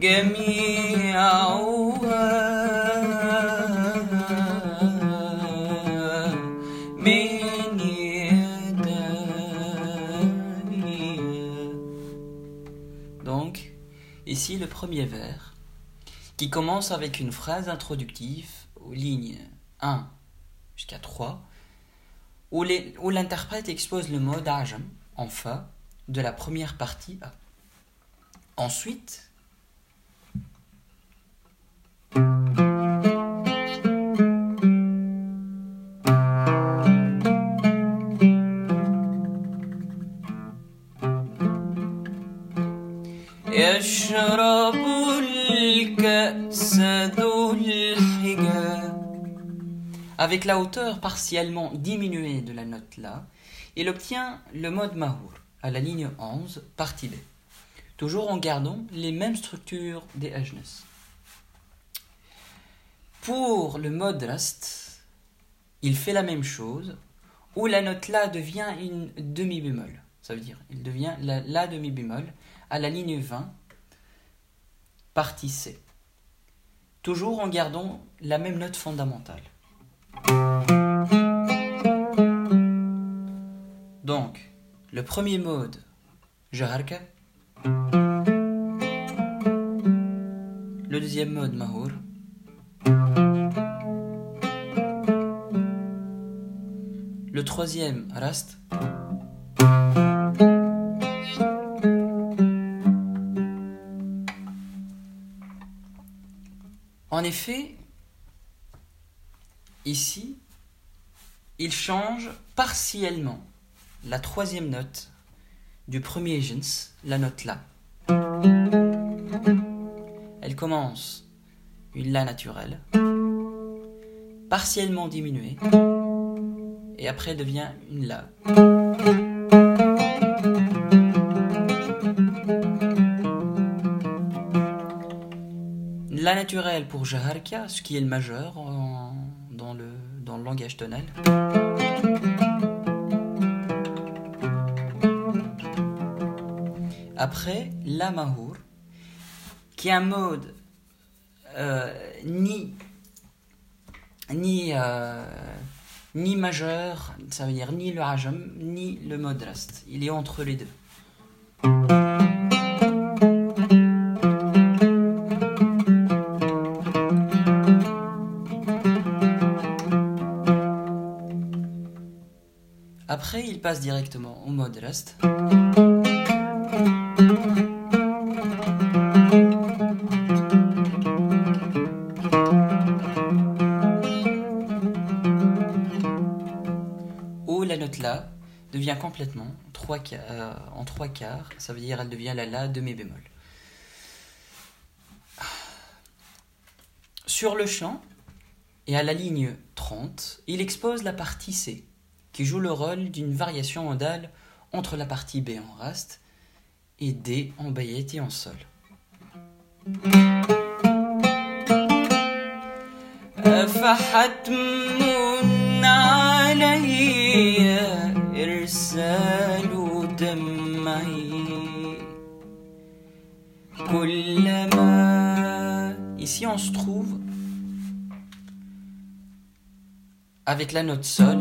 من يدي. Donc, ici le premier vers qui commence avec une phrase introductive aux lignes 1 jusqu'à 3 où l'interprète expose le mot d'ajam en fa de la première partie A. Ensuite, يشرب الكأس ذو الحجاب. Avec la hauteur partiellement diminuée de la note La, il obtient le mode Mahour à la ligne 11, partie B, toujours en gardant les mêmes structures des ajnas. Pour le mode Rast, il fait la même chose, où la note La devient une demi-bémol. Ça veut dire, il devient la demi-bémol à la ligne 20, partie C, toujours en gardant la même note fondamentale. Donc, le premier mode, Jaharka. Le deuxième mode, Mahour. Le troisième, Rast. En effet, ici, il change partiellement la troisième note du premier jins, la note La. Elle commence une La naturelle, partiellement diminuée, et après devient une La. La naturelle pour Jaharka, ce qui est le majeur dans le langage tonal. Après, La Mahour, qui est un mode ni majeur, ça veut dire ni le ajam, ni le mode rast. Il est entre les deux. Après, il passe directement au mode rast. Où la note La devient complètement en trois quarts, ça veut dire elle devient la La demi-bémol. Sur le chant, et à la ligne 30, il expose la partie C, qui joue le rôle d'une variation modale entre la partie B en rast et D en bayet et en sol. Ici on se trouve avec la note sol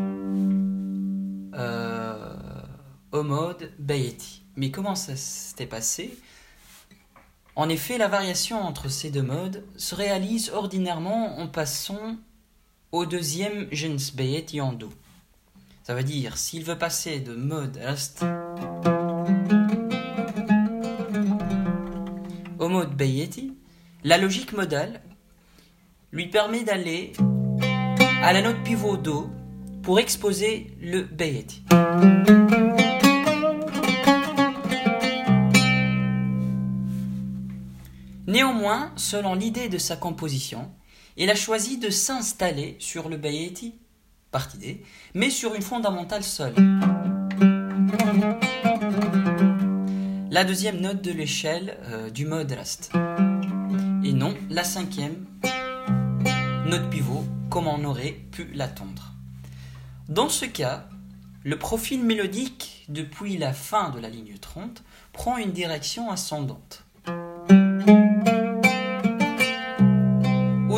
au mode bayeti. Mais comment ça s'était passé? En effet, la variation entre ces deux modes se réalise ordinairement en passant au deuxième jins bayeti en do. Ça veut dire, s'il veut passer de mode rast au mode bayeti, la logique modale lui permet d'aller à la note pivot do pour exposer le bayeti. Néanmoins, selon l'idée de sa composition, il a choisi de s'installer sur le bayeti, partie D, mais sur une fondamentale sol. La deuxième note de l'échelle du mode rast. Et non la cinquième note pivot, comme on aurait pu l'attendre. Dans ce cas, le profil mélodique depuis la fin de la ligne 30 prend une direction ascendante.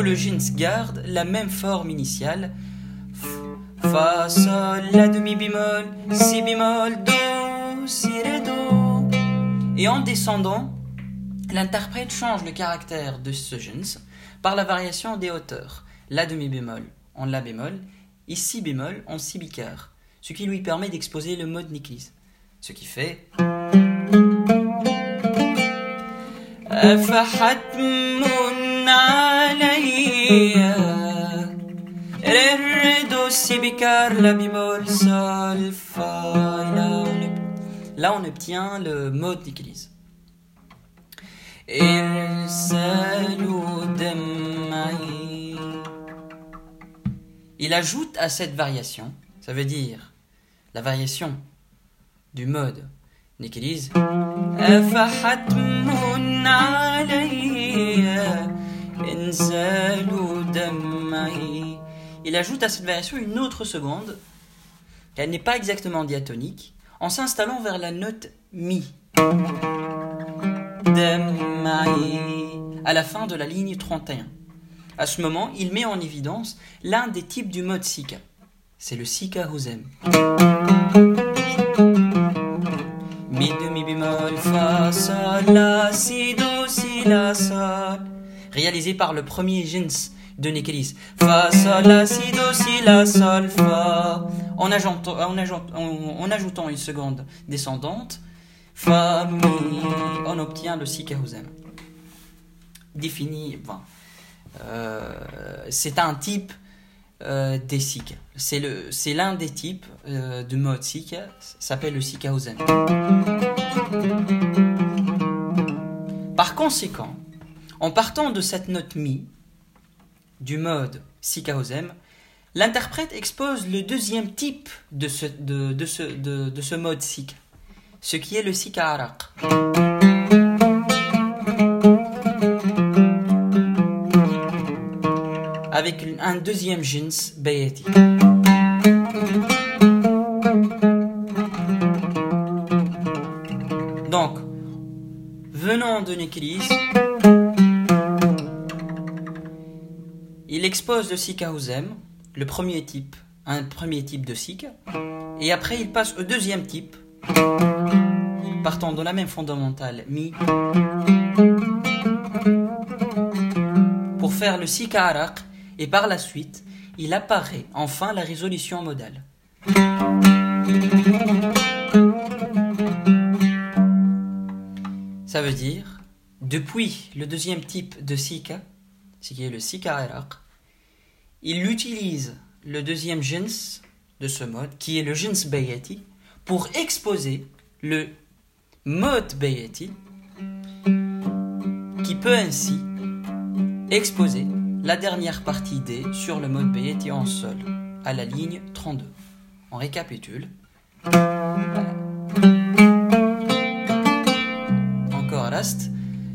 le jins garde la même forme initiale. Fa, sol, la demi bémol, si bémol, do, si, ré, do. Et en descendant, l'interprète change le caractère de ce jins par la variation des hauteurs. La demi bémol en la bémol et si bémol en si bicard, ce qui lui permet d'exposer le mode Niklis. Ce qui fait là on obtient le mode Niklis. Il ajoute à cette variation, ça veut dire la variation du mode Niklis, il ajoute à cette variation une autre seconde, elle n'est pas exactement diatonique, en s'installant vers la note mi, à la fin de la ligne 31. À ce moment, il met en évidence l'un des types du mode Sika. C'est le Sika Huzem. Mi, do, mi bémol, fa, sol, la, si, do, si, la, sol. Réalisé par le premier jins de Niklis. Fa, sol, la, si, do, si, la, sol, fa. En ajoutant une seconde descendante, fa, mi, on obtient le Sika Huzem. Défini, c'est un type des Sika. C'est l'un des types de mode Sika, s'appelle le Sika Huzem. Par conséquent, en partant de cette note mi du mode Sika Huzem, l'interprète expose le deuxième type de ce mode Sika, ce qui est le Sika Araq. Avec un deuxième jins bayati. Donc, venant de Niklis, il expose le Sika Huzem, un premier type de Sika, et après il passe au deuxième type, partant de la même fondamentale mi, pour faire le Sika Araq. Et par la suite, il apparaît enfin la résolution modale. Ça veut dire, depuis le deuxième type de Sika, ce qui est le Sika Araq, il utilise le deuxième jins de ce mode, qui est le jins bayati, pour exposer le mode bayati, qui peut ainsi exposer la dernière partie D sur le mode bayati en sol, à la ligne 32. On récapitule. Encore reste.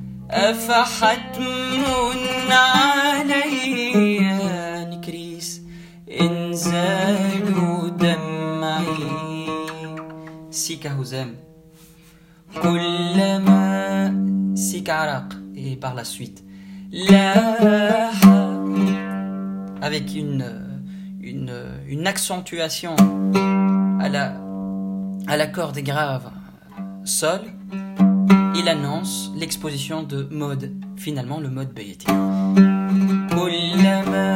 Sika Huzem. Kullama Sika Araq. Et par la suite. Avec une accentuation à la corde grave sol, il annonce l'exposition de mode, finalement le mode bayati.